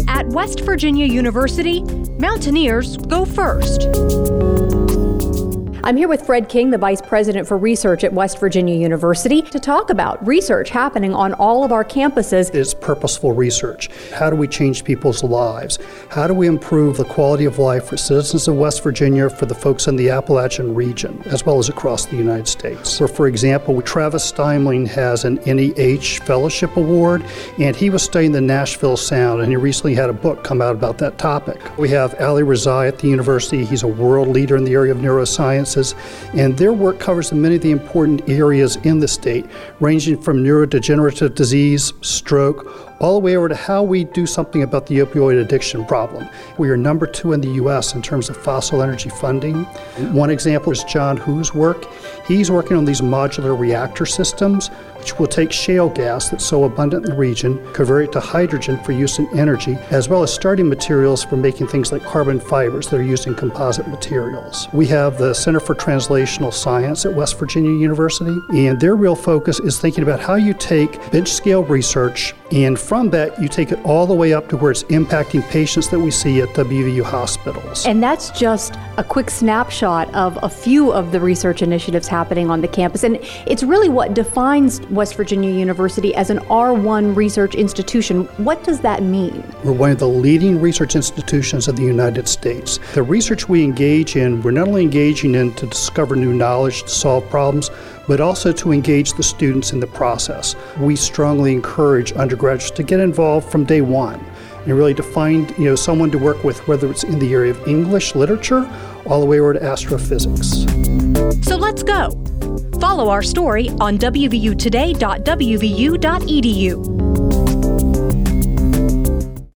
At West Virginia University, mountaineers go first. I'm here with Fred King, the Vice President for Research at West Virginia University, to talk about research happening on all of our campuses. It's purposeful research. How do we change people's lives? How do we improve the quality of life for citizens of West Virginia, for the folks in the Appalachian region, as well as across the United States? So, for example, Travis Steimling has an NEH Fellowship Award, and he was studying the Nashville Sound, and he recently had a book come out about that topic. We have Ali Rezai at the university. He's a world leader in the area of neurosciences, and their work covers many of the important areas in the state, ranging from neurodegenerative disease, stroke, all the way over to how we do something about the opioid addiction problem. We are number 2 in the U.S. in terms of fossil energy funding. One example is John Hu's work. He's working on these modular reactor systems, which will take shale gas that's so abundant in the region, convert it to hydrogen for use in energy, as well as starting materials for making things like carbon fibers that are used in composite materials. We have the Center for Translational Science at West Virginia University, and their real focus is thinking about how you take bench-scale research, and from that, you take it all the way up to where it's impacting patients that we see at WVU hospitals. And that's just a quick snapshot of a few of the research initiatives happening on the campus. And it's really what defines West Virginia University as an R1 research institution. What does that mean? We're one of the leading research institutions of the United States. The research we engage in, we're not only engaging in to discover new knowledge, to solve problems, but also to engage the students in the process. We strongly encourage undergraduates to get involved from day one and really to find someone to work with, whether it's in the area of English literature all the way over to astrophysics. So let's go. Follow our story on wvutoday.wvu.edu.